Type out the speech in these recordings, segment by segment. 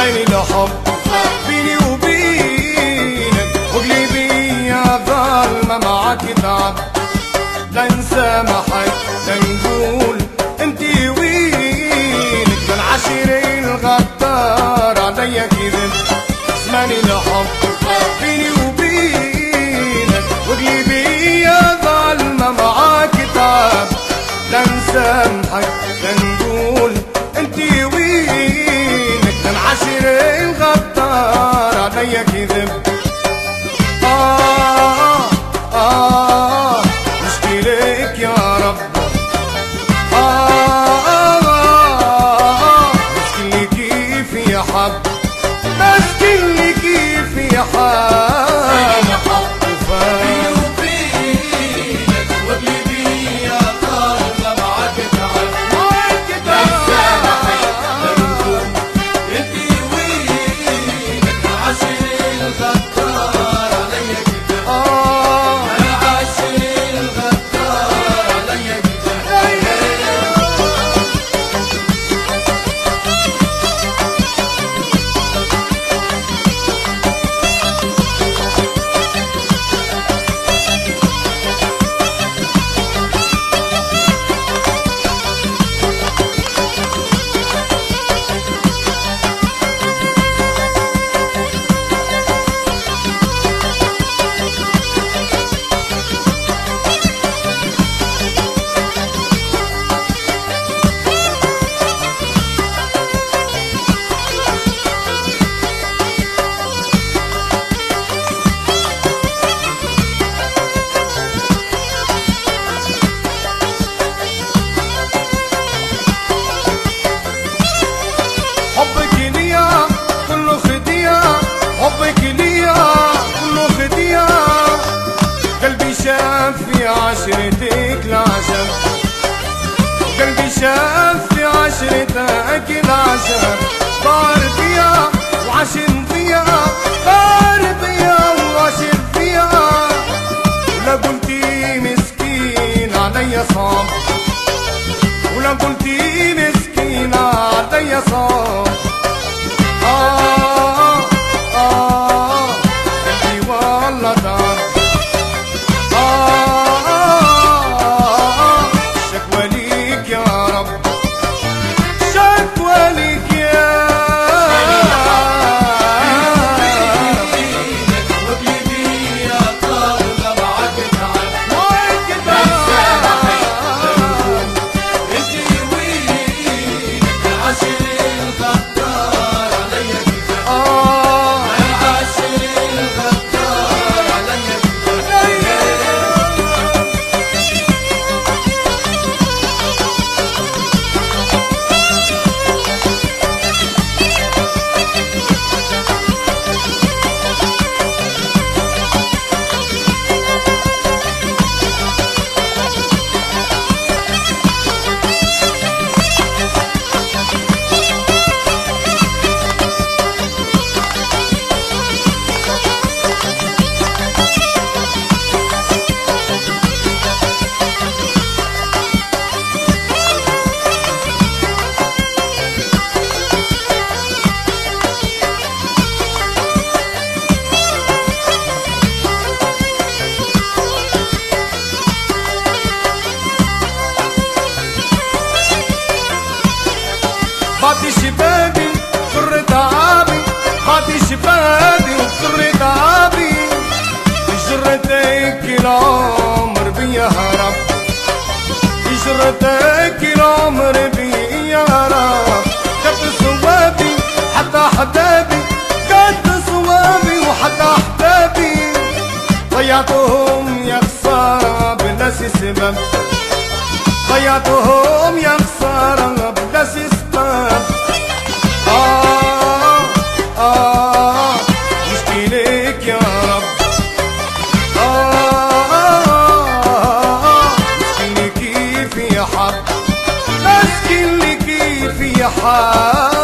اسمعني لحب بيني وبينك، وقلبي يا ظالمة معاك تعب. لا نسامحك لا نقول انتي وينك، من عشري الغدار عليا كذب. اسمعني لحب بيني وبينك، وقلبي يا ظالمة معاك تعب. لا نسامحك لا نقول انتي وينك، من عشري الغدار عليا كذب. مشكلك يا رب، مسكين كيف يحب، مسكين كيف يحب. في عشرتك العجب، قلبي شاف في عشرتك العجب. طار فيها وعشر فيها، طار فيها وعشر فيها. ولا قلتي مسكين عليا صعب، ولا قلتي مسكين عليا صعب. قلبي والله تعب. بعد شبابي وفر تعابي، بعد شبابي وفر تعابي. بجرتك العمر بيا هرب، بجرتك العمر بيا هرب. قد صوابي حتى احبابي، قد صوابي وحتى احبابي. ضيعتهم يا خسارة بلا سبب، ضيعتهم يا خسارة بلا سبب. مشكلك يا رب، مسكين كيف يحب، مسكين كيف يحب.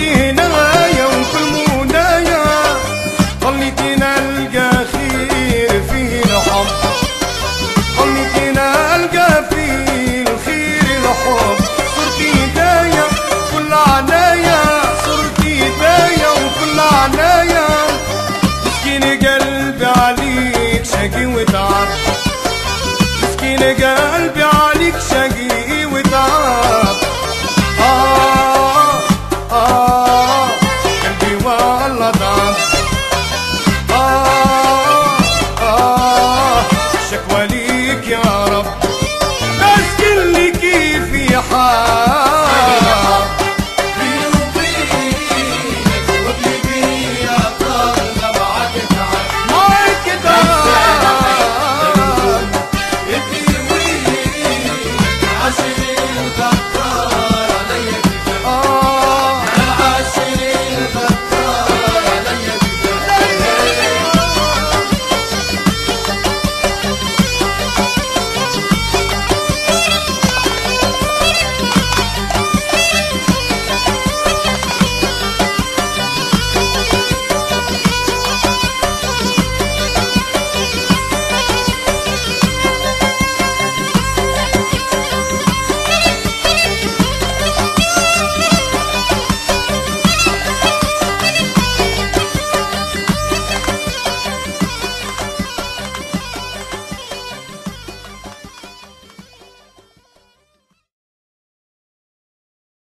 صرتي هنايا وكل منايا خليتي نلقى خير فيه الحب خليتي نلقى فيه الخير الحب صرتي هدايا كل عنايا صرتي هدايا وكل عنايا مسكين قلبي عليك شقي وتعب مسكين قلبي